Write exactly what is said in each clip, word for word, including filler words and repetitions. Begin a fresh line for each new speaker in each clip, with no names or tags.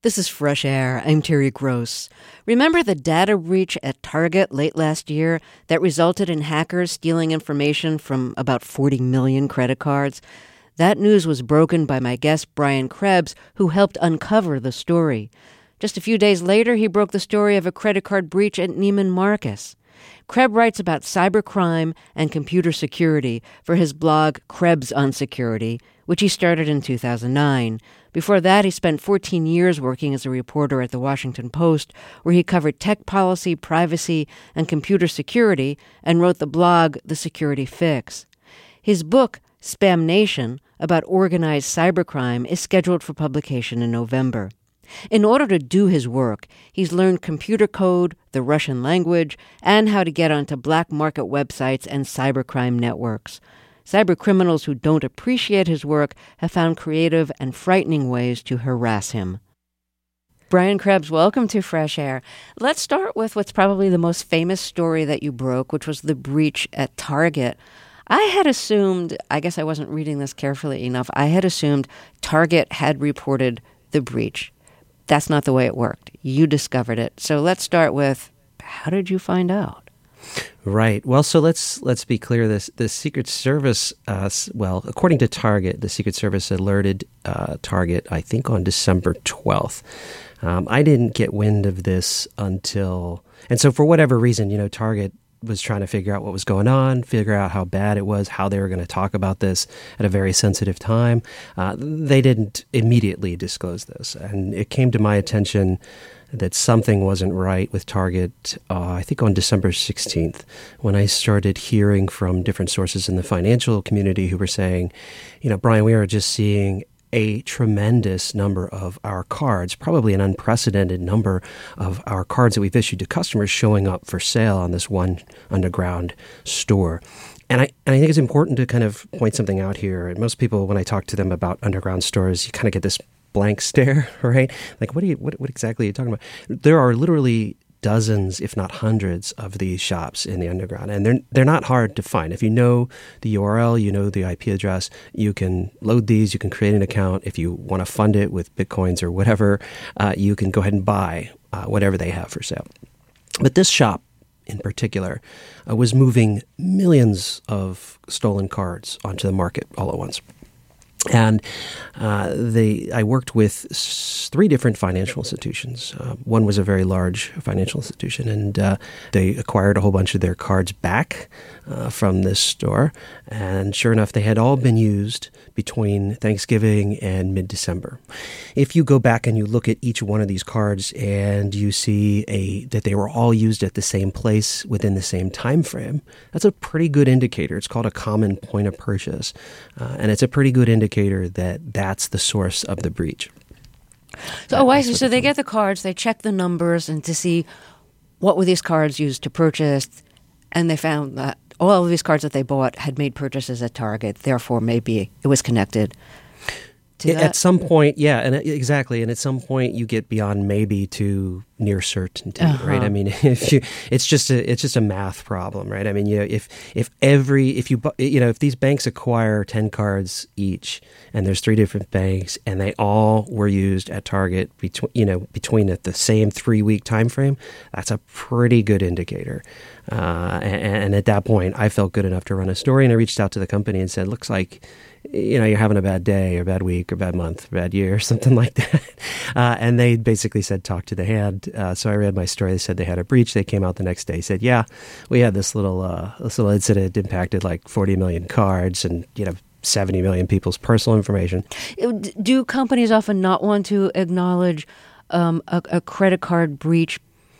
This is Fresh Air. I'm Terry Gross. Remember the data breach at Target late last year that resulted in hackers stealing information from about forty million credit cards? That news was broken by my guest, Brian Krebs, who helped uncover the story. Just a few days later, he broke the story of a credit card breach at Neiman Marcus. Krebs writes about cybercrime and computer security for his blog Krebs on Security, which he started in two thousand nine. Before that, he spent fourteen years working as a reporter at The Washington Post, where he covered tech policy, privacy, and computer security, and wrote the blog The Security Fix. His book, Spam Nation, about organized cybercrime, is scheduled for publication in November. In order to do his work, he's learned computer code, the Russian language, and how to get onto black market websites and cybercrime networks. Cybercriminals who don't appreciate his work have found creative and frightening ways to harass him. Brian Krebs, welcome to Fresh Air. Let's start with what's probably the most famous story that you broke, which was the breach at Target. I had assumed, I guess I wasn't reading this carefully enough, I had assumed Target had reported the breach. That's not the way it worked. You discovered it. So let's start with, how did you find out?
Right. Well, so let's let's be clear. This the Secret Service, uh, well, according to Target, the Secret Service alerted uh, Target, I think, on December twelfth. Um, I didn't get wind of this until, and so for whatever reason, you know, Target was trying to figure out what was going on, figure out how bad it was, how they were going to talk about this at a very sensitive time. Uh, they didn't immediately disclose this, and it came to my attention that something wasn't right with Target, uh, I think on December sixteenth, when I started hearing from different sources in the financial community who were saying, you know, Brian, we are just seeing a tremendous number of our cards, probably an unprecedented number of our cards that we've issued to customers showing up for sale on this one underground store. And I, and I think it's important to kind of point something out here. And most people, when I talk to them about underground stores, you kind of get this blank stare, right? Like, what are you, what, what exactly are you talking about? There are literally dozens, if not hundreds, of these shops in the underground, and they're they're not hard to find. If you know the U R L, you know the I P address, you can load these, you can create an account. If you want to fund it with Bitcoins or whatever, uh, you can go ahead and buy uh, whatever they have for sale. But this shop in particular uh, was moving millions of stolen cards onto the market all at once. And uh, they, I worked with s- three different financial institutions. Uh, one was a very large financial institution, and uh, they acquired a whole bunch of their cards back uh, from this store. And sure enough, they had all been used between Thanksgiving and mid-December. If you go back and you look at each one of these cards and you see a that they were all used at the same place within the same time frame, that's a pretty good indicator. It's called a common point of purchase, uh, and it's a pretty good indicator that that's the source of the breach.
So, oh, I see. So they get the cards, they check the numbers and to see what were these cards used to purchase, and they found that all of these cards that they bought had made purchases at Target. Therefore, maybe it was connected to
At
that.
some point, yeah, and exactly. And at some point, you get beyond maybe to near certainty,
Uh-huh.
right? I mean, if you, it's just a, it's just a math problem, right? I mean, you know, if if every, if you, bu- you know, if these banks acquire ten cards each, and there's three different banks, and they all were used at Target between, you know, between the, the same three week time frame, that's a pretty good indicator. Uh, and, and at that point, I felt good enough to run a story, and I reached out to the company and said, "Looks like, you know, you're having a bad day or bad week or bad month, or bad year," or something like that. Uh, and they basically said, "Talk to the hand." Uh, so I read my story. They said they had a breach. They came out the next day, said, "Yeah, we had this little uh, this little incident impacted like forty million cards and, you know, seventy million people's personal information."
Do companies often not want to acknowledge um, a, a credit card breach?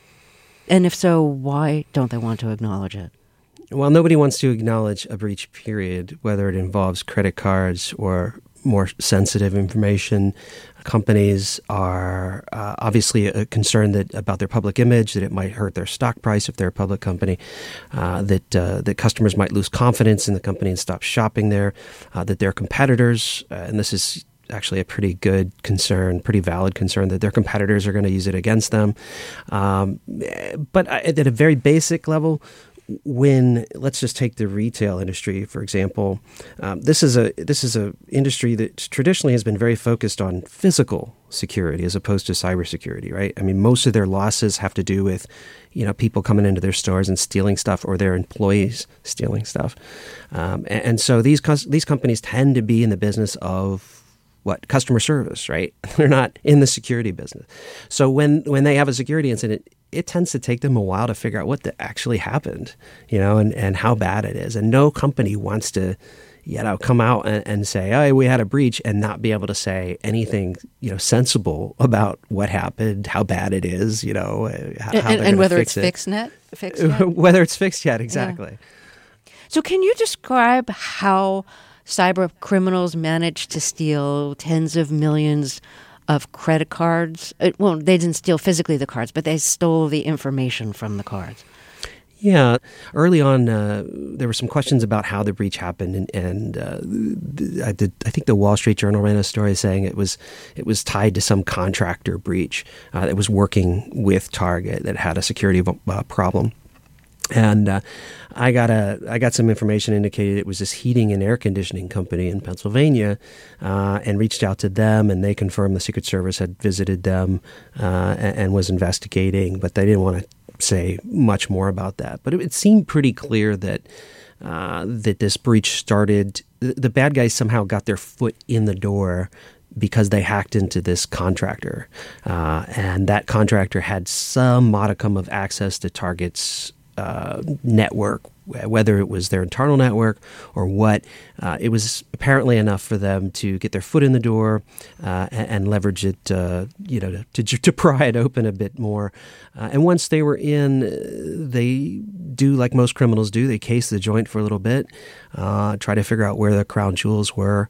And if so, why don't they want to acknowledge it?
Well, nobody wants to acknowledge a breach, period, whether it involves credit cards or more sensitive information. Companies are uh, obviously uh, concerned that about their public image, that it might hurt their stock price if they're a public company, uh, that uh, that customers might lose confidence in the company and stop shopping there, uh, that their competitors, uh, and this is actually a pretty good concern, pretty valid concern, that their competitors are going to use it against them. Um, but at a very basic level, when let's just take the retail industry for example, um, this is a this is a industry that traditionally has been very focused on physical security as opposed to cybersecurity, right? I mean, most of their losses have to do with, you know, people coming into their stores and stealing stuff, or their employees stealing stuff, um, and, and so these these companies tend to be in the business of what? Customer service, right? They're not in the security business. So when when they have a security incident, it tends to take them a while to figure out what the, actually happened, you know, and, and how bad it is. And no company wants to, you know, come out and, and say, oh, we had a breach, and not be able to say anything, you know, sensible about what happened, how bad it is, you know, how,
and,
how
and, and whether it's
it.
fixed net, fixed yet?
Whether it's fixed yet, exactly.
Yeah. So can you describe how cyber criminals managed to steal tens of millions of credit cards? Uh, well, they didn't steal physically the cards, but they stole the information from the cards.
Yeah. Early on, uh, there were some questions about how the breach happened, and, and uh, I did. I think the Wall Street Journal ran a story saying it was it was tied to some contractor breach uh, that was working with Target that had a security uh, problem. And uh, I got a I got some information indicated it was this heating and air conditioning company in Pennsylvania, uh, and reached out to them, and they confirmed the Secret Service had visited them uh, and, and was investigating, but they didn't want to say much more about that. But it, it seemed pretty clear that uh, that this breach started. The, the bad guys somehow got their foot in the door because they hacked into this contractor, uh, and that contractor had some modicum of access to Target's Uh, network, whether it was their internal network or what. Uh, it was apparently enough for them to get their foot in the door uh, and, and leverage it, uh, you know, to, to to pry it open a bit more. Uh, and once they were in, they do like most criminals do. They case the joint for a little bit, uh, try to figure out where the crown jewels were,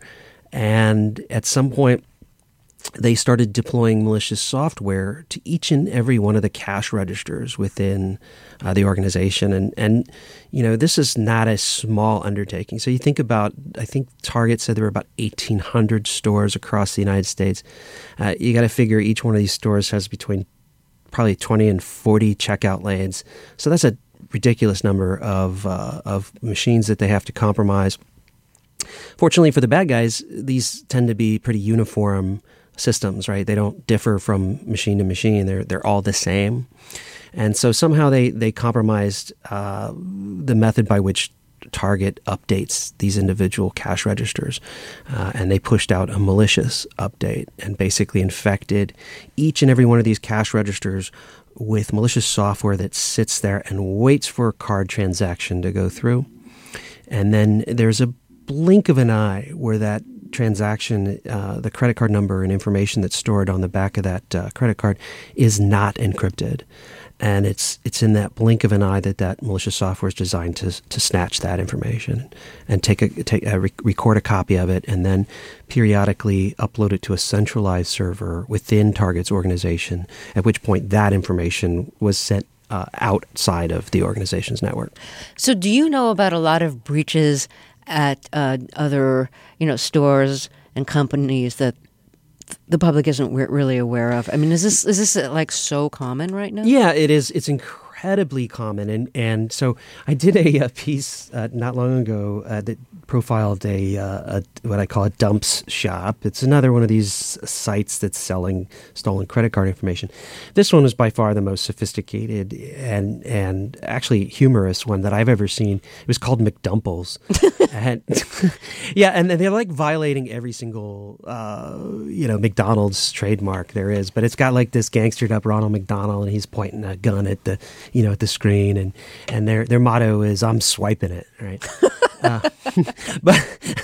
and at some point, they started deploying malicious software to each and every one of the cash registers within uh, the organization. And, and, you know, this is not a small undertaking. So you think about, I think Target said there were about eighteen hundred stores across the United States. Uh, you got to figure each one of these stores has between probably twenty and forty checkout lanes. So that's a ridiculous number of uh, of machines that they have to compromise. Fortunately for the bad guys, these tend to be pretty uniform systems, right? They don't differ from machine to machine. They're they're all the same. And so somehow they, they compromised uh, the method by which Target updates these individual cash registers. Uh, and they pushed out a malicious update and basically infected each and every one of these cash registers with malicious software that sits there and waits for a card transaction to go through. And then there's a blink of an eye where that transaction, uh, the credit card number and information that's stored on the back of that uh, credit card is not encrypted. And it's it's in that blink of an eye that that malicious software is designed to to snatch that information and take a take a, record a copy of it, and then periodically upload it to a centralized server within Target's organization, at which point that information was sent uh, outside of the organization's network.
So do you know about a lot of breaches at uh, other, you know, stores and companies that the public isn't really aware of? I mean, is this is this like so common right now?
Yeah, it is. It's incredibly common, and and so I did a, a piece uh, not long ago uh, that profiled a, uh, a what I call a dumps shop. It's another one of these sites that's selling stolen credit card information. This one is by far the most sophisticated and and actually humorous one that I've ever seen. It was called McDumples. and, yeah, and they're like violating every single uh, you know McDonald's trademark there is, but it's got like this gangstered up Ronald McDonald, and he's pointing a gun at the you know at the screen, and and their their motto is "I'm swiping it," right? Uh, but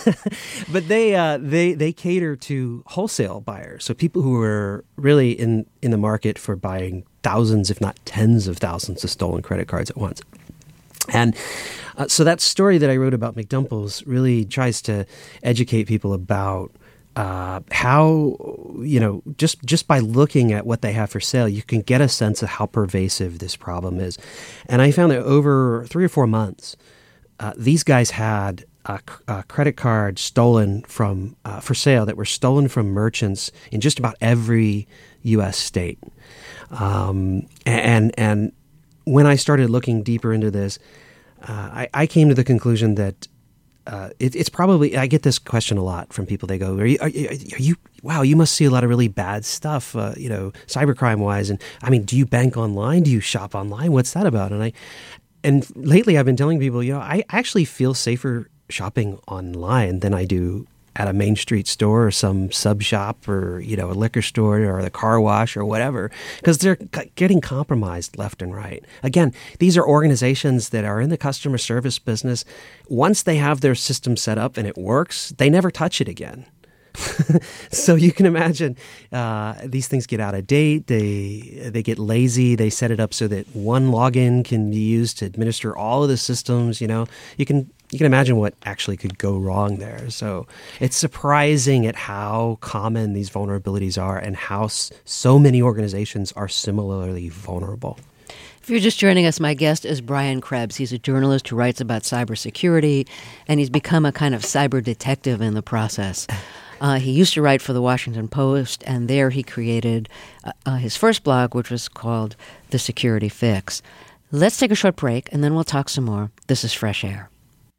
but they uh, they they cater to wholesale buyers, so people who are really in, in the market for buying thousands, if not tens of thousands, of stolen credit cards at once. And uh, so that story that I wrote about McDumples really tries to educate people about uh, how, you know, just just by looking at what they have for sale, you can get a sense of how pervasive this problem is. And I found that over three or four months, Uh, these guys had a, a credit card stolen from uh, for sale that were stolen from merchants in just about every U S state. Um, and and when I started looking deeper into this, uh, I, I came to the conclusion that uh, it, it's probably, I get this question a lot from people. They go, are you, are, you, are you wow, you must see a lot of really bad stuff, uh, you know, cybercrime wise. And I mean, do you bank online? Do you shop online? What's that about? And I, and lately I've been telling people, you know, I actually feel safer shopping online than I do at a Main Street store or some sub shop or, you know, a liquor store or the car wash or whatever, because they're c- getting compromised left and right. Again, these are organizations that are in the customer service business. Once they have their system set up and it works, they never touch it again. So you can imagine uh, these things get out of date. They they get lazy. They set it up so that one login can be used to administer all of the systems. You know, you can you can imagine what actually could go wrong there. So it's surprising at how common these vulnerabilities are and how s- so many organizations are similarly vulnerable.
If you're just joining us, my guest is Brian Krebs. He's a journalist who writes about cybersecurity, and he's become a kind of cyber detective in the process. Uh, he used to write for the Washington Post, and there he created uh, uh, his first blog, which was called The Security Fix. Let's take a short break, and then we'll talk some more. This is Fresh Air.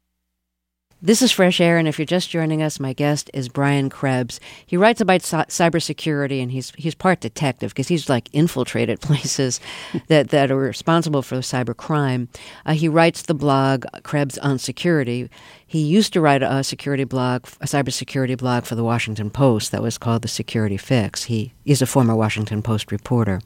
This is Fresh Air, and if you're just joining us, my guest is Brian Krebs. He writes about c- cybersecurity, and he's he's part detective because he's like infiltrated places that, that are responsible for cybercrime. Uh, he writes the blog Krebs on Security. He used to write a security blog, a cybersecurity blog for the Washington Post that was called The Security Fix. He is a former Washington Post reporter.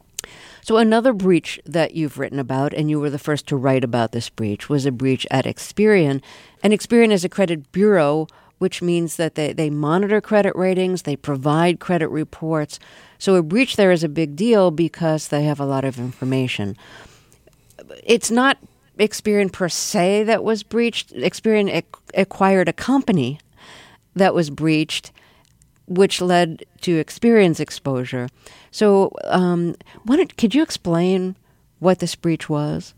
So another breach that you've written about, and you were the first to write about this breach, was a breach at Experian. And Experian is a credit bureau, which means that they, they monitor credit ratings, they provide credit reports. So a breach there is a big deal because they have a lot of information. It's not Experian per se that was breached. Experian ac- acquired a company that was breached, which led to Experian's exposure. So um, what, could you explain what this breach was?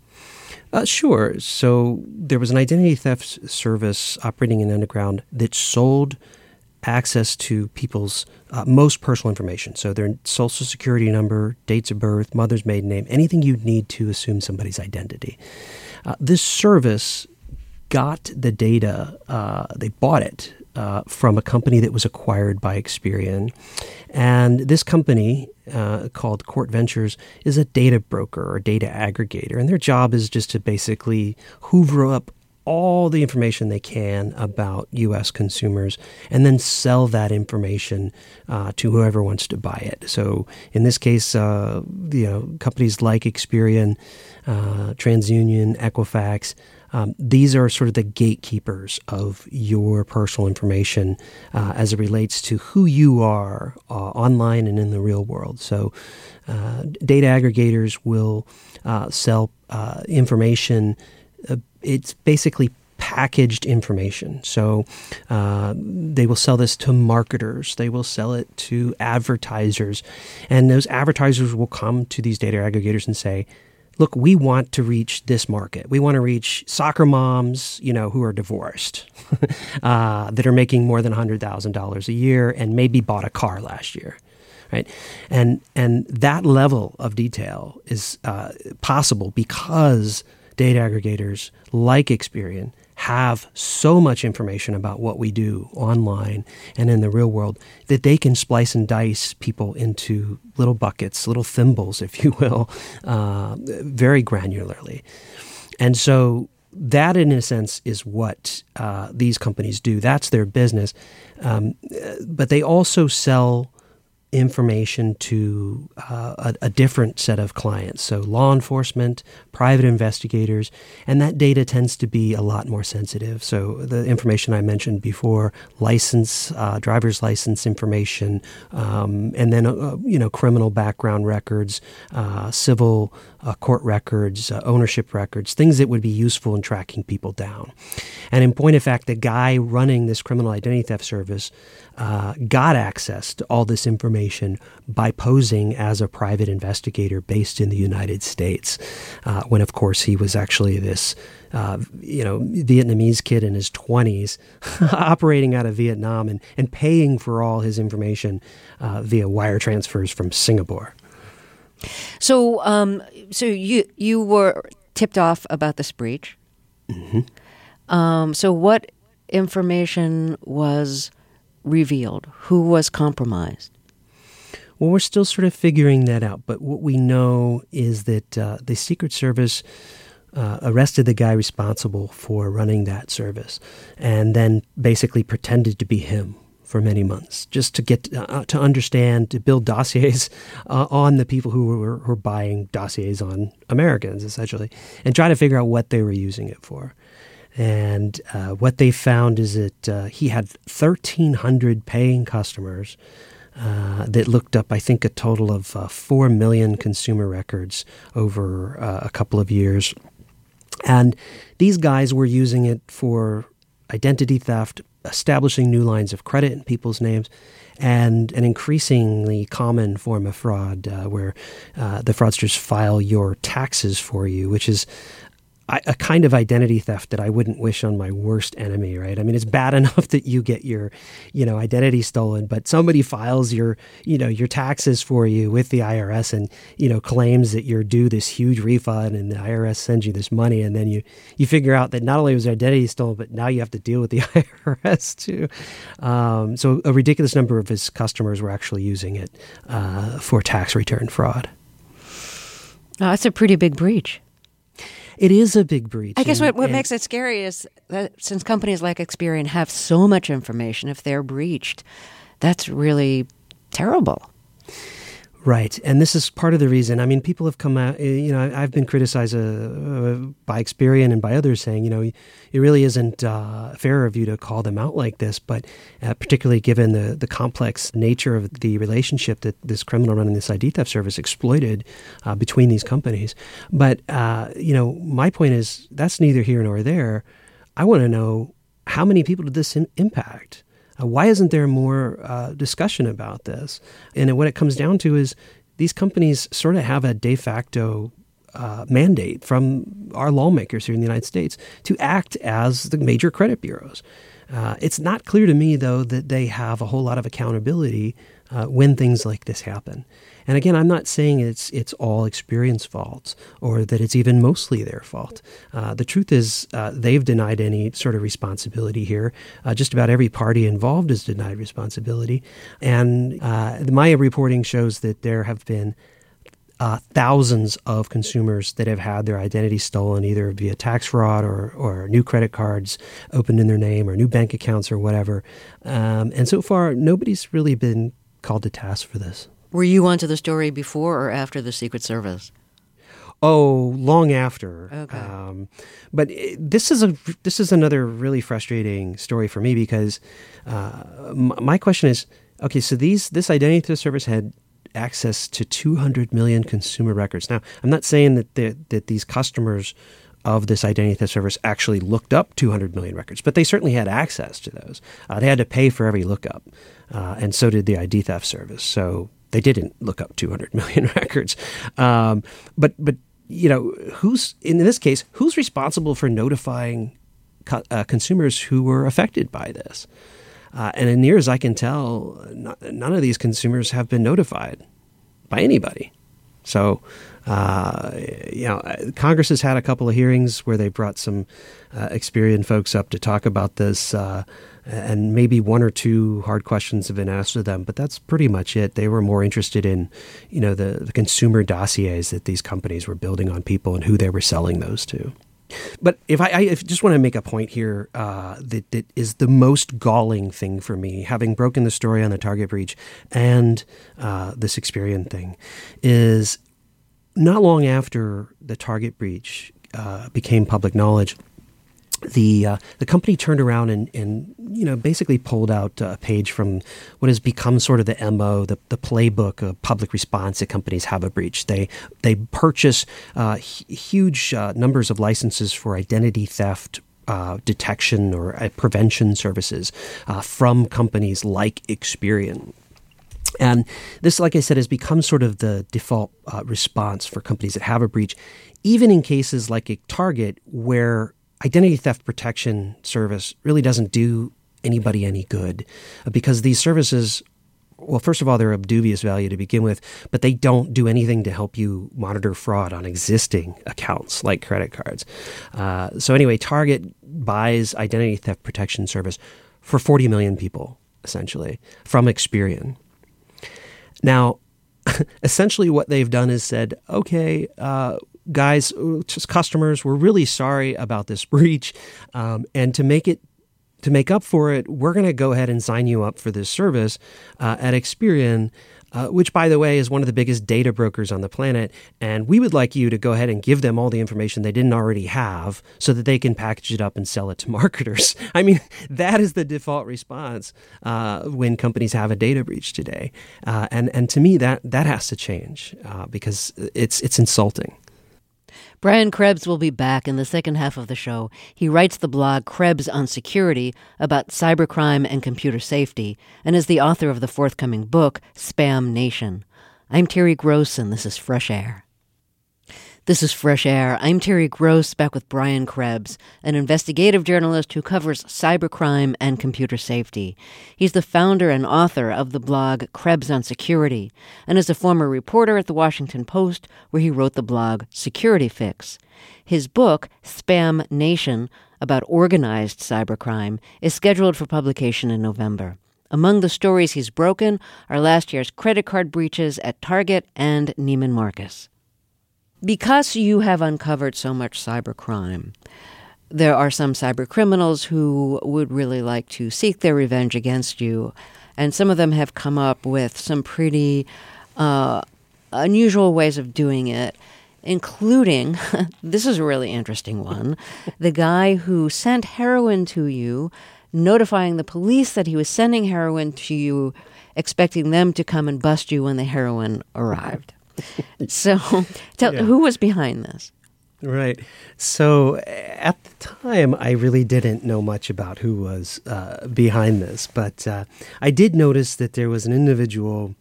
Uh, sure. So there was an identity theft service operating in underground that sold access to people's uh, most personal information. So their social security number, dates of birth, mother's maiden name, anything you'd need to assume somebody's identity. Uh, this service got the data, uh, they bought it uh, from a company that was acquired by Experian. And this company, uh, called Court Ventures, is a data broker or data aggregator. And their job is just to basically hoover up all the information they can about U S consumers and then sell that information uh, to whoever wants to buy it. So in this case, uh, you know, companies like Experian, uh, TransUnion, Equifax, Um, these are sort of the gatekeepers of your personal information uh, as it relates to who you are uh, online and in the real world. So uh, data aggregators will uh, sell uh, information. Uh, it's basically packaged information. So uh, they will sell this to marketers. They will sell it to advertisers. And those advertisers will come to these data aggregators and say, look, we want to reach this market. We want to reach soccer moms, you know, who are divorced, uh, that are making more than one hundred thousand dollars a year and maybe bought a car last year, right? And and that level of detail is uh, possible because data aggregators like Experian have so much information about what we do online and in the real world that they can splice and dice people into little buckets, little thimbles, if you will, uh, very granularly. And so that, in a sense, is what uh, these companies do. That's their business. Um, but they also sell information to uh, a, a different set of clients. So law enforcement, private investigators, and that data tends to be a lot more sensitive. So the information I mentioned before, license, uh, driver's license information, um, and then, uh, you know, criminal background records, uh, civil uh, court records, uh, ownership records, things that would be useful in tracking people down. And in point of fact, the guy running this criminal identity theft service uh, got access to all this information by posing as a private investigator based in the United States, uh, when, of course, he was actually this, uh, you know, Vietnamese kid in his twenties operating out of Vietnam and, and paying for all his information uh, via wire transfers from Singapore.
So, um, so you you were tipped off about this breach.
Mm-hmm.
Um, so what information was revealed? Who was compromised?
Well, we're still sort of figuring that out. But what we know is that uh, the Secret Service uh, arrested the guy responsible for running that service and then basically pretended to be him for many months, just to get uh, to understand, to build dossiers uh, on the people who were, who were buying dossiers on Americans, essentially, and try to figure out what they were using it for. And uh, what they found is that uh, he had thirteen hundred paying customers uh, that looked up, I think, a total of uh, four million consumer records over uh, a couple of years. And these guys were using it for identity theft, establishing new lines of credit in people's names, and an increasingly common form of fraud uh, where uh, the fraudsters file your taxes for you, which is a kind of identity theft that I wouldn't wish on my worst enemy, right? I mean, it's bad enough that you get your, you know, identity stolen, but somebody files your, you know, your taxes for you with the I R S and, you know, claims that you're due this huge refund and the I R S sends you this money. And then you, you figure out that not only was their identity stolen, but now you have to deal with the I R S too. Um, so a ridiculous number of his customers were actually using it uh, for tax return fraud.
Oh, that's a pretty big breach.
It is a big breach.
I guess
and,
what, what
and,
makes it scary is that since companies like Experian have so much information, if they're breached, that's really terrible.
Right. And this is part of the reason. I mean, people have come out, you know, I've been criticized uh, by Experian and by others saying, you know, it really isn't uh, fair of you to call them out like this, but uh, particularly given the, the complex nature of the relationship that this criminal running this I D theft service exploited uh, between these companies. But, uh, you know, my point is that's neither here nor there. I want to know, how many people did this im- impact? Uh, why isn't there more uh, discussion about this? And what it comes down to is these companies sort of have a de facto uh, mandate from our lawmakers here in the United States to act as the major credit bureaus. Uh, it's not clear to me, though, that they have a whole lot of accountability uh, when things like this happen. And again, I'm not saying it's it's all Experian's fault or that it's even mostly their fault. Uh, the truth is uh, they've denied any sort of responsibility here. Uh, just about every party involved is denied responsibility. And uh, my reporting shows that there have been uh, thousands of consumers that have had their identity stolen either via tax fraud or, or new credit cards opened in their name or new bank accounts or whatever. Um, and so far, nobody's really been called to task for this.
Were you onto the story before or after the Secret Service?
Oh, long after.
Okay.
Um, but it, this is a this is another really frustrating story for me because uh, m- my question is, okay, so these this identity theft service had access to two hundred million consumer records. Now, I'm not saying that the, that these customers of this identity theft service actually looked up two hundred million records, but they certainly had access to those. Uh, they had to pay for every lookup, uh, and so did the I D theft service. So they didn't look up two hundred million records. Um, but, but you know, who's in this case, who's responsible for notifying co- uh, consumers who were affected by this? Uh, and as near as I can tell, not, none of these consumers have been notified by anybody. So, uh, you know, Congress has had a couple of hearings where they brought some uh, Experian folks up to talk about this, uh, and maybe one or two hard questions have been asked of them, but that's pretty much it. They were more interested in, you know, the, the consumer dossiers that these companies were building on people and who they were selling those to. But if I, I just want to make a point here uh, that, that is the most galling thing for me, having broken the story on the Target breach and uh, this Experian thing, is not long after the Target breach uh, became public knowledge, the uh, the company turned around and, and you know basically pulled out a page from what has become sort of the M O, the, the playbook of public response that companies have a breach. They they purchase uh, h- huge uh, numbers of licenses for identity theft uh, detection or uh, prevention services uh, from companies like Experian. And this, like I said, has become sort of the default uh, response for companies that have a breach, even in cases like a Target where identity theft protection service really doesn't do anybody any good because these services well, first of all, they're of dubious value to begin with, but they don't do anything to help you monitor fraud on existing accounts like credit cards. Uh, so anyway, Target buys identity theft protection service for forty million people, essentially, from Experian. Now, essentially what they've done is said, okay, uh, guys, just customers, we're really sorry about this breach, um, and to make it To make up for it, we're going to go ahead and sign you up for this service uh, at Experian, uh, which, by the way, is one of the biggest data brokers on the planet. And we would like you to go ahead and give them all the information they didn't already have so that they can package it up and sell it to marketers. I mean, that is the default response uh, when companies have a data breach today. Uh, and, and to me, that that has to change uh, because it's it's insulting.
Brian Krebs will be back in the second half of the show. He writes the blog Krebs on Security about cybercrime and computer safety, and is the author of the forthcoming book, Spam Nation. I'm Terry Gross, and this is Fresh Air. This is Fresh Air. I'm Terry Gross, back with Brian Krebs, an investigative journalist who covers cybercrime and computer safety. He's the founder and author of the blog Krebs on Security, and is a former reporter at the Washington Post, where he wrote the blog Security Fix. His book, Spam Nation, about organized cybercrime, is scheduled for publication in November. Among the stories he's broken are last year's credit card breaches at Target and Neiman Marcus. Because you have uncovered so much cybercrime, there are some cybercriminals who would really like to seek their revenge against you, and some of them have come up with some pretty uh, unusual ways of doing it, including, this is a really interesting one, the guy who sent heroin to you, notifying the police that he was sending heroin to you, expecting them to come and bust you when the heroin arrived. So, tell,
yeah.
Who was behind this?
Right. So at the time, I really didn't know much about who was uh, behind this, but uh, I did notice that there was an individual.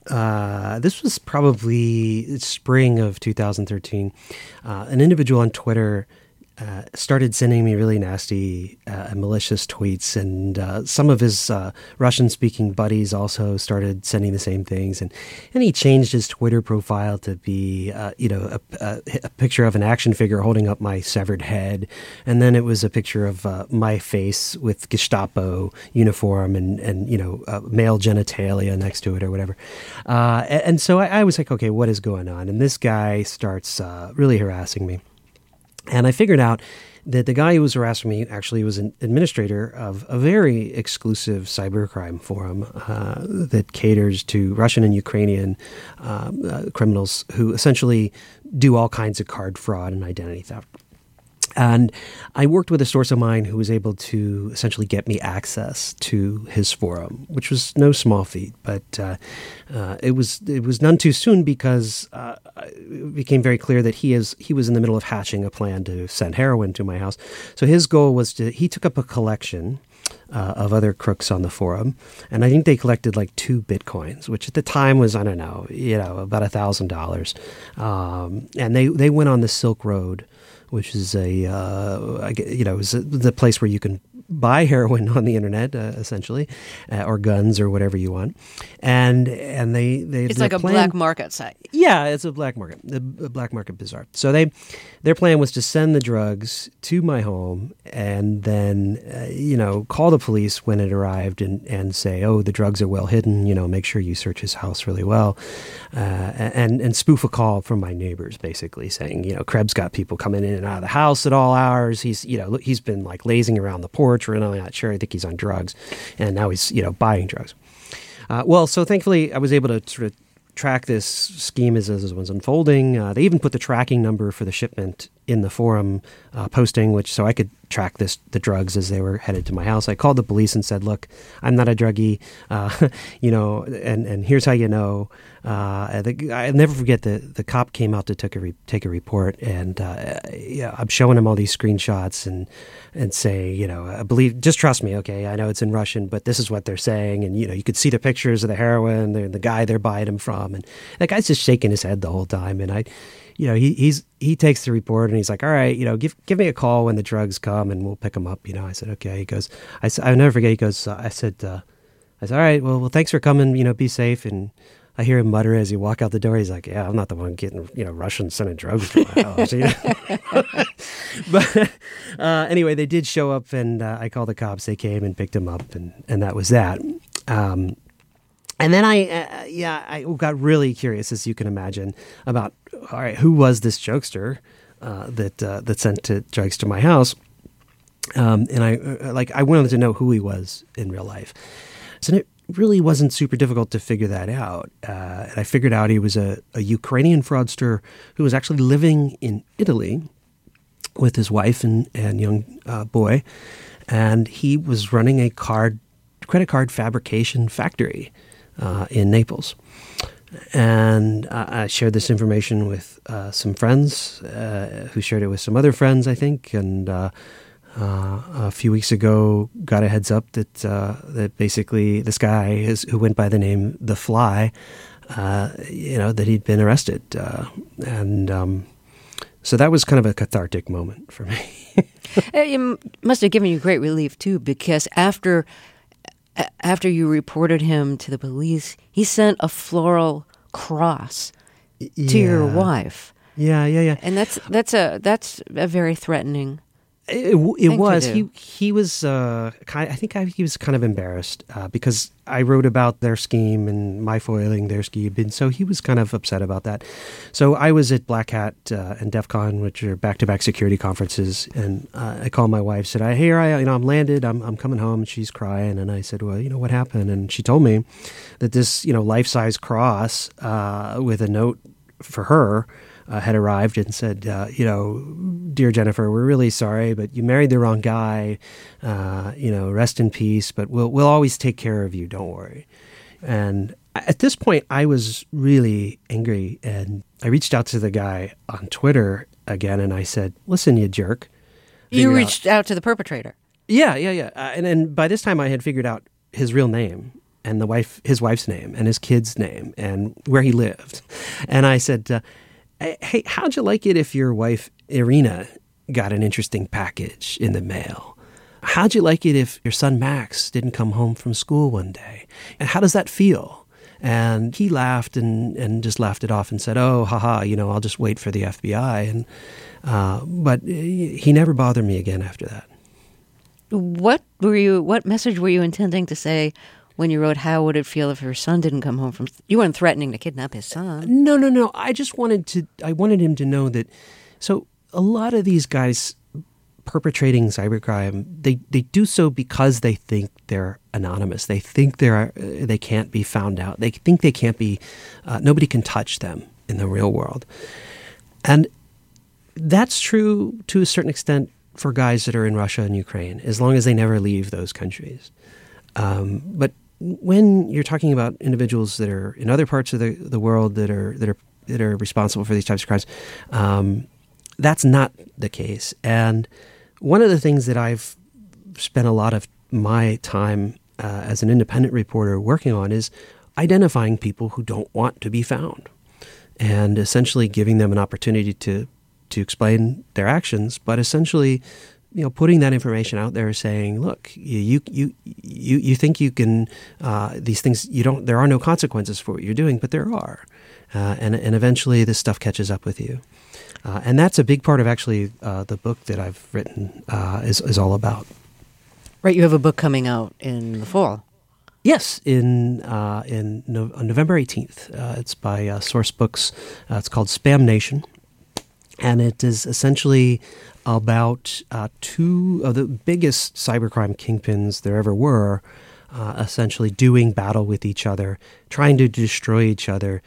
Uh, this was probably spring of two thousand thirteen. Uh, an individual on Twitter Uh, started sending me really nasty uh, malicious tweets, and uh, some of his uh, Russian-speaking buddies also started sending the same things. And, and he changed his Twitter profile to be, uh, you know, a, a, a picture of an action figure holding up my severed head, and then it was a picture of uh, my face with Gestapo uniform and and you know uh, male genitalia next to it or whatever. Uh, and, and so I, I was like, okay, what is going on? And this guy starts uh, really harassing me. And I figured out that the guy who was harassing me actually was an administrator of a very exclusive cybercrime forum uh, that caters to Russian and Ukrainian uh, uh, criminals who essentially do all kinds of card fraud and identity theft. And I worked with a source of mine who was able to essentially get me access to his forum, which was no small feat. But uh, uh, it was it was none too soon because uh, it became very clear that he is he was in the middle of hatching a plan to send heroin to my house. So his goal was to he took up a collection uh, of other crooks on the forum, and I think they collected like two bitcoins, which at the time was I don't know you know about a thousand dollars, and they they went on the Silk Road, which is a, uh, you know, is the place where you can buy heroin on the internet, uh, essentially, uh, or guns or whatever you want. And and they... they
it's like a
plan,
black market site.
Yeah, it's a black market, a, a black market bazaar. So they, their plan was to send the drugs to my home and then, uh, you know, call the police when it arrived and, and say, oh, the drugs are well hidden, you know, make sure you search his house really well. Uh, and, and spoof a call from my neighbors, basically saying, you know, Krebs got people coming in and out of the house at all hours. He's, you know, he's been like lazing around the porch. We're really not sure. I think he's on drugs, and now he's, you know, buying drugs. Uh, well, so thankfully, I was able to sort of track this scheme as, as it was unfolding. Uh, they even put the tracking number for the shipment in the forum uh, posting, which so I could track this the drugs as they were headed to my house. I called the police and said, "Look, I'm not a druggie, uh, you know, and, and here's how you know." Uh, the, I'll never forget the the cop came out to take a re, take a report, and uh, yeah, I'm showing him all these screenshots and and say, you know, I believe, just trust me, okay? I know it's in Russian, but this is what they're saying, and you know, you could see the pictures of the heroin, the, the guy they're buying him from, and that guy's just shaking his head the whole time, and I. You know, he he's he takes the report and he's like, all right, you know, give give me a call when the drugs come and we'll pick them up. You know, I said, okay. He goes, I said, I'll never forget. He goes, uh, I said, uh, I said, all right, well, well, thanks for coming. You know, be safe. And I hear him mutter as he walk out the door. He's like, yeah, I'm not the one getting, you know, Russians sending drugs to my house. You know? But uh, anyway, they did show up, and uh, I called the cops. They came and picked him up, and, and that was that. Um, and then I, uh, yeah, I got really curious, as you can imagine, about, all right, who was this jokester uh, that uh, that sent to drugs to my house? Um, and I, uh, like, I wanted to know who he was in real life. So it really wasn't super difficult to figure that out. Uh, and I figured out he was a, a Ukrainian fraudster who was actually living in Italy with his wife and, and young uh, boy. And he was running a card, credit card fabrication factory uh, in Naples. And uh, I shared this information with uh, some friends uh, who shared it with some other friends, I think. And uh, Uh, a few weeks ago, got a heads up that uh, that basically this guy is, who went by the name The Fly, uh, you know, that he'd been arrested, uh, and um, so that was kind of a cathartic moment for me.
It must have given you great relief too, because after after you reported him to the police, he sent a floral cross
yeah.
to your wife.
Yeah, yeah, yeah,
and that's that's a that's a very threatening.
It, it was. He he was. Uh, kind. I think I, he was kind of embarrassed uh, because I wrote about their scheme and my foiling their scheme, and so he was kind of upset about that. So I was at Black Hat uh, and DEF CON, which are back-to-back security conferences, and uh, I called my wife. Said, "I here I you know I'm landed. I'm I'm coming home." And she's crying, and I said, "Well, you know what happened?" And she told me that this you know life-size cross uh, with a note for her. Uh, had arrived and said, uh, you know, dear Jennifer, we're really sorry, but you married the wrong guy. Uh, you know, rest in peace. But we'll we'll always take care of you. Don't worry. And at this point, I was really angry, and I reached out to the guy on Twitter again, and I said, "Listen, you jerk."
You reached out, out to the perpetrator.
Yeah, yeah, yeah. Uh, and then by this time, I had figured out his real name. And the wife, his wife's name, and his kid's name, and where he lived. And I said, uh, hey, how'd you like it if your wife, Irina, got an interesting package in the mail? How'd you like it if your son, Max, didn't come home from school one day? And how does that feel? And he laughed and, and just laughed it off and said, oh, haha, you know, I'll just wait for the F B I. And uh, But he never bothered me again after that.
What were you? What message were you intending to say when you wrote, how would it feel if her son didn't come home from... You weren't threatening to kidnap his son.
No, no, no. I just wanted to... I wanted him to know that... So a lot of these guys perpetrating cybercrime, they, they do so because they think they're anonymous. They think they're uh, they can't be found out. They think they can't be... Uh, nobody can touch them in the real world. And that's true to a certain extent for guys that are in Russia and Ukraine, as long as they never leave those countries. Um, but when you're talking about individuals that are in other parts of the, the world that are that are that are responsible for these types of crimes, um, that's not the case. And one of the things that I've spent a lot of my time uh, as an independent reporter working on is identifying people who don't want to be found, and essentially giving them an opportunity to to explain their actions, but essentially, you know, putting that information out there, saying, "Look, you you you you think you can uh, these things. You don't. There are no consequences for what you're doing, but there are, uh, and and eventually this stuff catches up with you." Uh, and that's a big part of actually uh, the book that I've written uh, is is all about.
Right, you have a book coming out in the fall.
Yes, in uh, in no, on November eighteenth. Uh, it's by uh, Source Books. Uh, it's called Spam Nation. And it is essentially about uh, two of the biggest cybercrime kingpins there ever were, uh, essentially doing battle with each other, trying to destroy each other,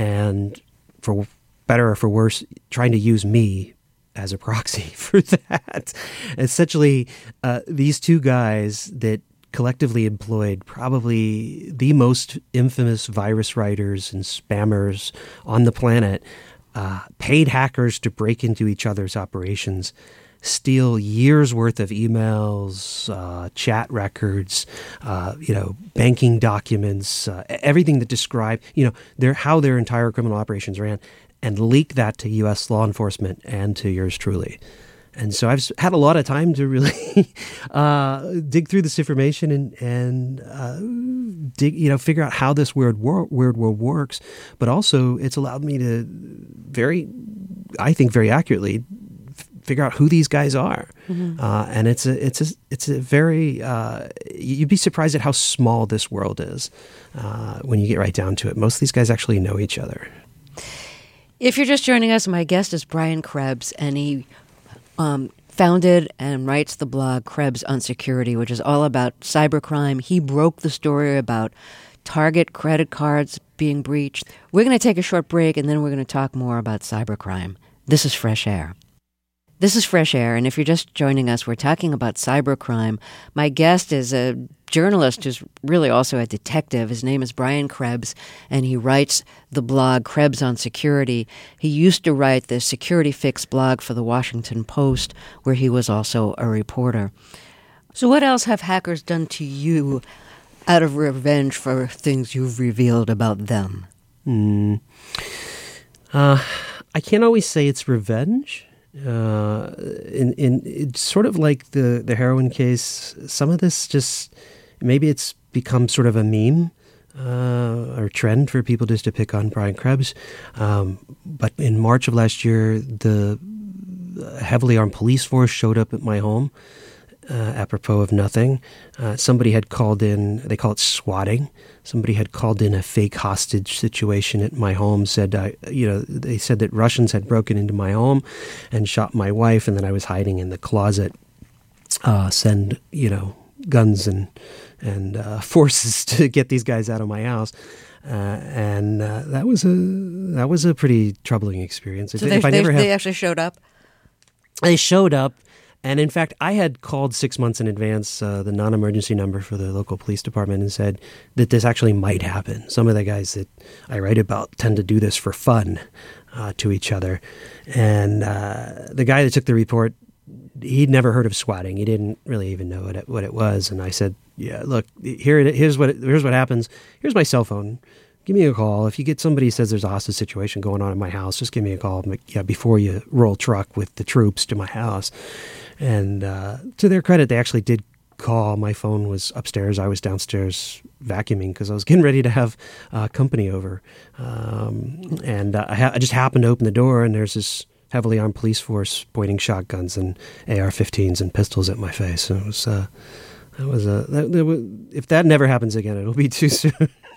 and for better or for worse, trying to use me as a proxy for that. Essentially, uh, these two guys that collectively employed probably the most infamous virus writers and spammers on the planet, Uh, paid hackers to break into each other's operations, steal years' worth of emails, uh, chat records, uh, you know, banking documents, uh, everything that described, you know, their how their entire criminal operations ran, and leak that to U S law enforcement and to yours truly. And so I've had a lot of time to really uh, dig through this information and and uh, dig, you know, figure out how this weird world, weird world works. But also, it's allowed me to very, I think, very accurately f- figure out who these guys are. Mm-hmm. Uh, and it's a it's a it's a very uh, you'd be surprised at how small this world is uh, when you get right down to it. Most of these guys actually know each other.
If you're just joining us, my guest is Brian Krebs, and he Um, founded and writes the blog Krebs on Security, which is all about cybercrime. He broke the story about Target credit cards being breached. We're going to take a short break, and then we're going to talk more about cybercrime. This is Fresh Air. This is Fresh Air, and if you're just joining us, we're talking about cybercrime. My guest is a journalist who's really also a detective. His name is Brian Krebs, and he writes the blog Krebs on Security. He used to write the Security Fix blog for the Washington Post, where he was also a reporter. So what else have hackers done to you out of revenge for things you've revealed about them?
Mm. Uh, I can't always say it's revenge. Uh, in, in it's sort of like the, the heroin case. Some of this just, maybe it's become sort of a meme uh, or trend for people just to pick on Brian Krebs. Um, but in March of last year, the heavily armed police force showed up at my home, uh, apropos of nothing. Uh, somebody had called in, they call it swatting. Somebody had called in a fake hostage situation at my home, said, I, you know, they said that Russians had broken into my home and shot my wife, and that I was hiding in the closet, uh, send, you know, guns and and uh, forces to get these guys out of my house. Uh, and uh, that was a that was a pretty troubling experience.
So
if,
they,
if I
they,
never
they
have,
actually showed up?
They showed up. And in fact, I had called six months in advance uh, the non-emergency number for the local police department and said that this actually might happen. Some of the guys that I write about tend to do this for fun uh, to each other. And uh, the guy that took the report, he'd never heard of swatting. He didn't really even know what it, what it was. And I said, yeah, look, here it, here's what here's what happens. Here's my cell phone. Give me a call. If you get somebody who says there's a hostage situation going on in my house, just give me a call yeah, before you roll truck with the troops to my house. And uh, to their credit, they actually did call. My phone was upstairs. I was downstairs vacuuming because I was getting ready to have uh, company over. Um, and uh, I, ha- I just happened to open the door, and there's this heavily armed police force pointing shotguns and A R fifteens and pistols at my face. And it was, uh, that was a, that, that was, if that never happens again, it'll be too soon.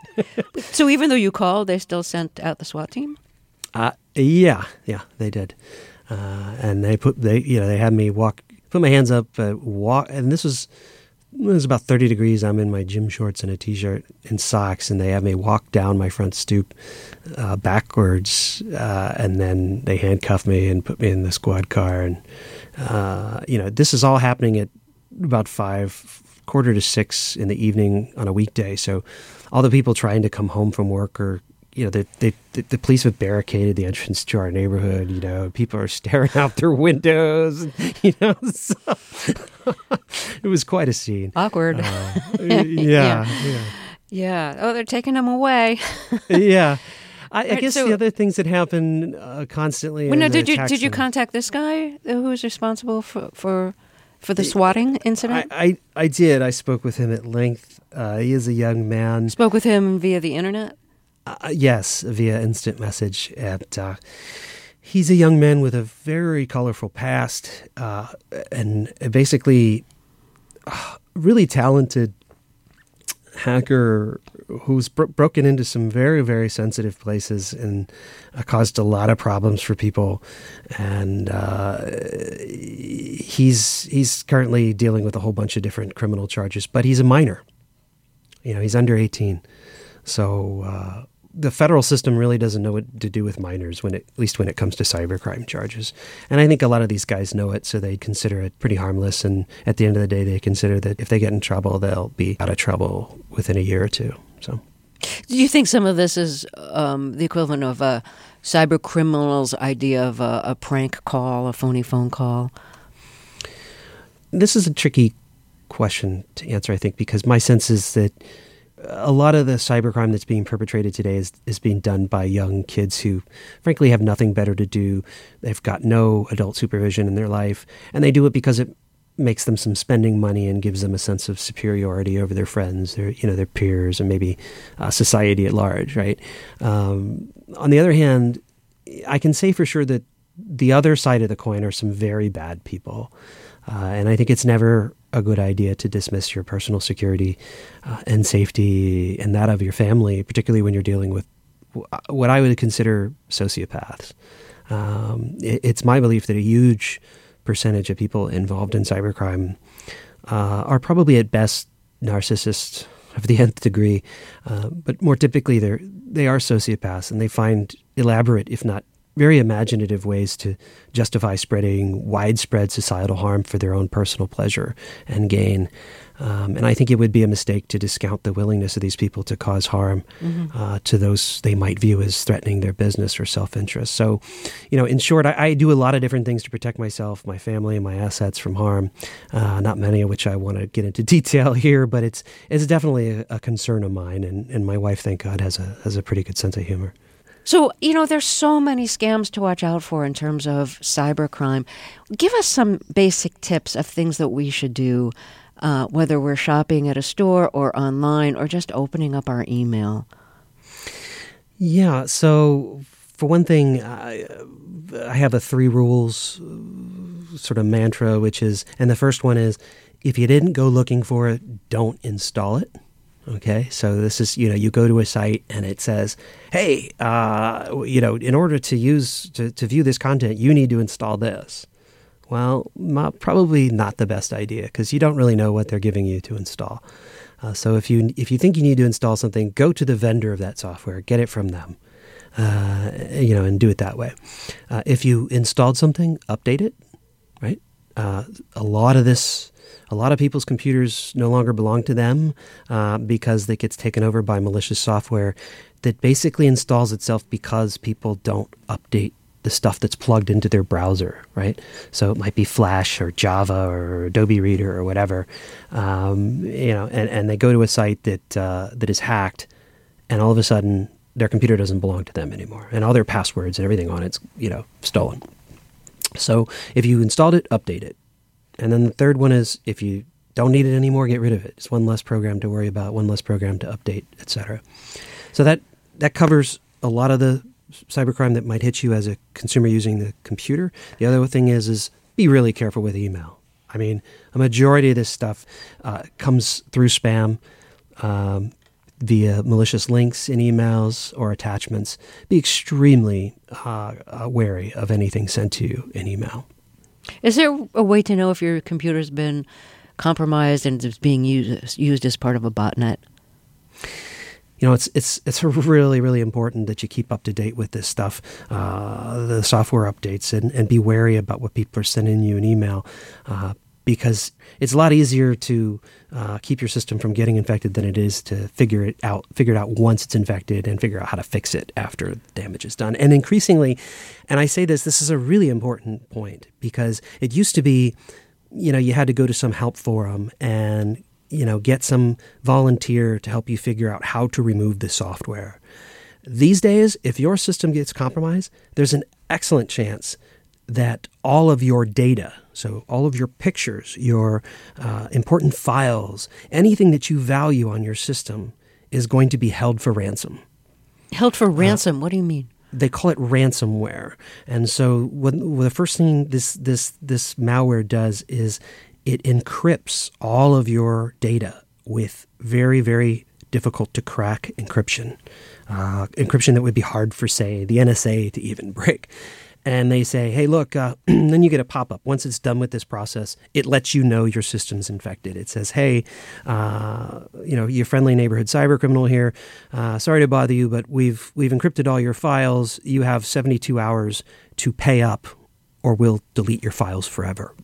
So even though you called, they still sent out the SWAT team?
Uh, yeah, yeah, they did. Uh, and they put, they, you know, they had me walk, put my hands up, uh, walk, and this was, it was about thirty degrees. I'm in my gym shorts and a t-shirt and socks, and they have me walk down my front stoop uh, backwards, uh, and then they handcuffed me and put me in the squad car. And, uh, you know, this is all happening at about five, quarter to six in the evening on a weekday. So all the people trying to come home from work are, you know, they, they, the, the police have barricaded the entrance to our neighborhood. You know, people are staring out their windows. And, you know, so it was quite a scene.
Awkward.
Uh, yeah, yeah, yeah.
Yeah. Oh, they're taking them away.
Yeah. I, I
Right,
guess
so-
the other things that happen uh, constantly.
Well,
are
no,
the
did you
attacks
did you
on-
contact this guy who was responsible for for, for the swatting incident?
I, I, I did. I spoke with him at length. Uh, he is a young man.
Spoke with him via the internet?
Uh, yes, via instant message. And uh, he's a young man with a very colorful past, uh, and basically uh, really talented hacker who's bro- broken into some very, very sensitive places and uh, caused a lot of problems for people. And uh, he's he's currently dealing with a whole bunch of different criminal charges, but he's a minor. You know, he's under eighteen. So uh, the federal system really doesn't know what to do with minors, when it, at least when it comes to cybercrime charges. And I think a lot of these guys know it, so they consider it pretty harmless. And at the end of the day, they consider that if they get in trouble, they'll be out of trouble within a year or two. So,
Do you think some of this is um, the equivalent of a cyber criminal's idea of a, a prank call, a phony phone call?
this is a tricky question to answer, I think, because my sense is that a lot of the cybercrime that's being perpetrated today is, is being done by young kids who, frankly, have nothing better to do. They've got no adult supervision in their life, and they do it because it makes them some spending money and gives them a sense of superiority over their friends, their you know their peers, and maybe uh, society at large. Right. Um, on the other hand, I can say for sure that the other side of the coin are some very bad people, uh, and I think it's never a good idea to dismiss your personal security uh, and safety and that of your family, particularly when you're dealing with what I would consider sociopaths. Um, it, it's my belief that a huge percentage of people involved in cybercrime uh, are probably at best narcissists of the nth degree, uh, but more typically they're they are sociopaths, and they find elaborate, if not very imaginative, ways to justify spreading widespread societal harm for their own personal pleasure and gain. Um, and I think it would be a mistake to discount the willingness of these people to cause harm mm-hmm. uh, to those they might view as threatening their business or self-interest. So, you know, in short, I, I do a lot of different things to protect myself, my family, and my assets from harm, uh, not many of which I want to get into detail here, but it's it's definitely a, a concern of mine. And, and my wife, thank God, has a has a pretty good sense of humor.
So, you know, there's so many scams to watch out for in terms of cybercrime. Give us some basic tips of things that we should do, uh, whether we're shopping at a store or online or just opening up our email.
Yeah, so for one thing, I, I have a three rules sort of mantra, which is, and the first one is, if you didn't go looking for it, don't install it. Okay, so this is, you know, you go to a site and it says, hey, uh, you know, in order to use, to, to view this content, you need to install this. Well, not, probably not the best idea, because you don't really know what they're giving you to install. Uh, so if you if you think you need to install something, go to the vendor of that software, get it from them, uh, you know, and do it that way. Uh, if you installed something, update it, right? Uh, a lot of this... A lot of people's computers no longer belong to them uh, because it gets taken over by malicious software that basically installs itself because people don't update the stuff that's plugged into their browser, right? So it might be Flash or Java or Adobe Reader or whatever, um, you know, and, and they go to a site that uh, that is hacked, and all of a sudden their computer doesn't belong to them anymore, and all their passwords and everything on it's, you know, stolen. So if you installed it, update it. And then the third one is, if you don't need it anymore, get rid of it. It's one less program to worry about, one less program to update, et cetera. So that that covers a lot of the cybercrime that might hit you as a consumer using the computer. The other thing is, is be really careful with email. I mean, a majority of this stuff uh, comes through spam, um, via malicious links in emails or attachments. Be extremely uh, uh, wary of anything sent to you in email.
Is there a way to know if your computer's been compromised and is being used used as part of a botnet?
You know, it's it's it's really, really important that you keep up to date with this stuff, uh, the software updates, and, and be wary about what people are sending you in email, uh, because it's a lot easier to uh, keep your system from getting infected than it is to figure it out, figure it out once it's infected and figure out how to fix it after the damage is done. And increasingly, and I say this, this is a really important point, because it used to be, you know, you had to go to some help forum and, you know, get some volunteer to help you figure out how to remove the software. These days, if your system gets compromised, there's an excellent chance that all of your data, so all of your pictures, your uh, important files, anything that you value on your system is going to be held for ransom.
Held for ransom? Uh, what do you mean?
They call it ransomware. And so what, well, the first thing this, this, this malware does is it encrypts all of your data with very, very difficult to crack encryption. Uh, encryption that would be hard for, say, the N S A to even break. And they say, hey, look, uh, then you get a pop-up. Once it's done with this process, it lets you know your system's infected. It says, hey, uh, you know, your friendly neighborhood cyber criminal here. Uh, sorry to bother you, but we've we've encrypted all your files. You have seventy-two hours to pay up, or we'll delete your files forever.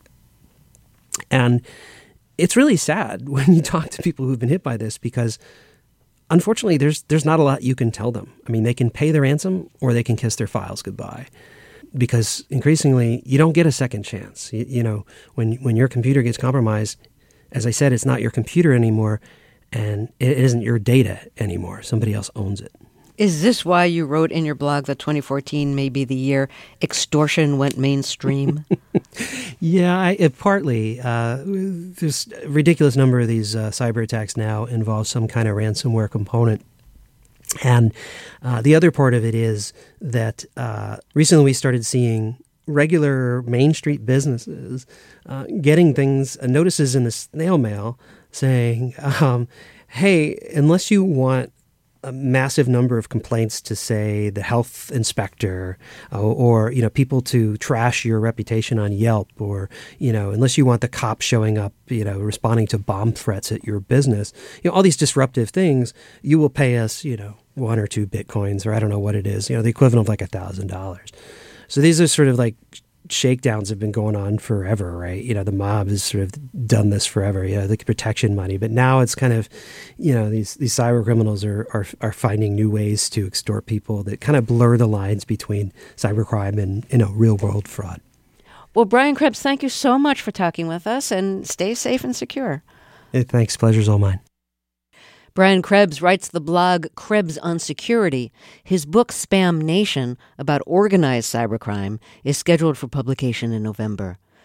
And it's really sad when you talk to people who've been hit by this, because unfortunately, there's there's not a lot you can tell them. I mean, they can pay the ransom or they can kiss their files goodbye. Because increasingly, you don't get a second chance. You, you know, when when your computer gets compromised, as I said, it's not your computer anymore. and it isn't your data anymore. Somebody else owns it.
Is this why you wrote in your blog that twenty fourteen may be the year extortion went mainstream?
Yeah, I, it partly. Uh, there's a ridiculous number of these uh, cyber attacks now involve some kind of ransomware component. And uh, the other part of it is that uh, recently we started seeing regular Main Street businesses uh, getting things, uh, notices in the snail mail saying, um, hey, unless you want a massive number of complaints to, say, the health inspector, uh, or, you know, people to trash your reputation on Yelp, or, you know, unless you want the cops showing up, you know, responding to bomb threats at your business, you know, all these disruptive things, you will pay us, you know, one or two Bitcoins, or I don't know what it is, you know, the equivalent of like a thousand dollars. So these are sort of like shakedowns have been going on forever, right? You know, the mob has sort of done this forever, you know, the protection money. But now it's kind of, you know, these these cyber criminals are, are, are finding new ways to extort people that kind of blur the lines between cybercrime and, you know, real world fraud.
Well, Brian Krebs, thank you so much for talking with us, and stay safe and secure.
Hey, thanks. Pleasure's all mine.
Brian Krebs writes the blog Krebs on Security. His book, Spam Nation, about organized cybercrime, is scheduled for publication in November.